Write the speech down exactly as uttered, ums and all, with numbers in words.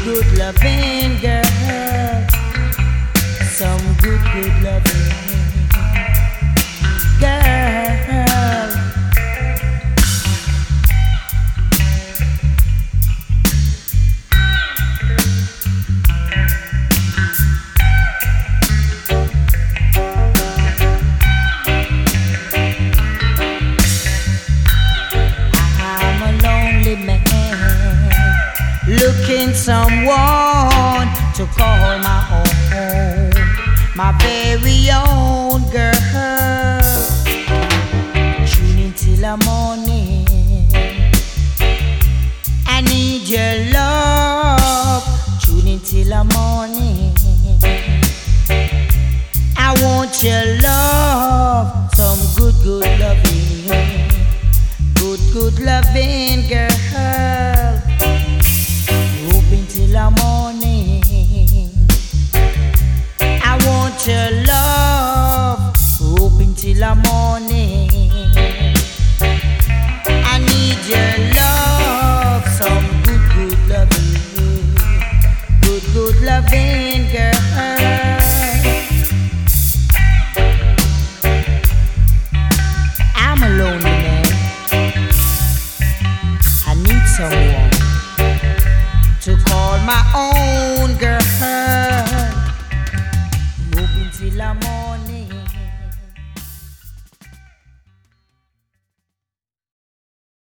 good loving girl, some good, good loving girl. I'm a lonely man, looking someone to call my own, my very own girl. Tune in till the morning, I need your love. Tune in till the morning, I want your love. Some good, good loving, good, good loving girl. Open till the morning, I want your love. Open till the morning, I need your love. Some good, good loving, good, good loving girl. I'm a lonely man, I need someone to call my own girl. Moving till I'm